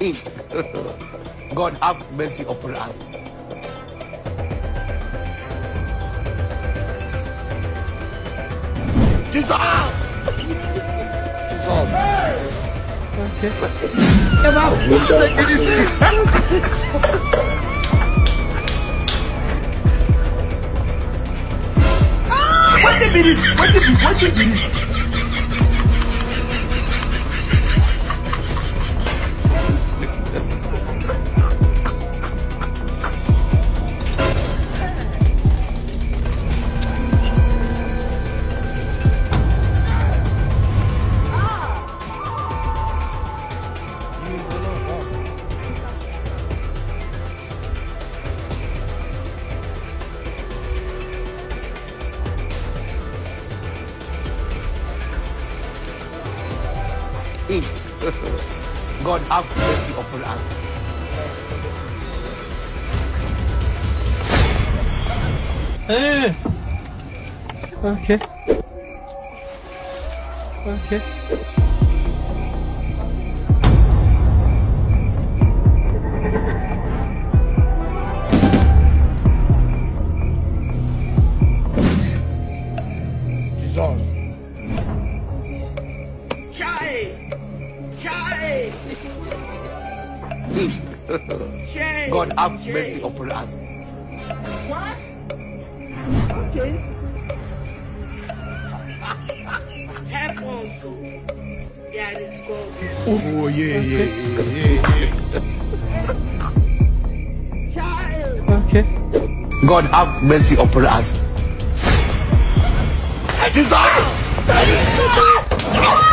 God have mercy upon us. Jesus! Jesus! Okay. What the minute? What the minute? God have mercy upon us. Okay. Okay. Jesus. God have mercy upon us. What? Okay. Help us. Yeah, let's go. Oh, yeah. Child. Okay. God have mercy upon us. Jesus!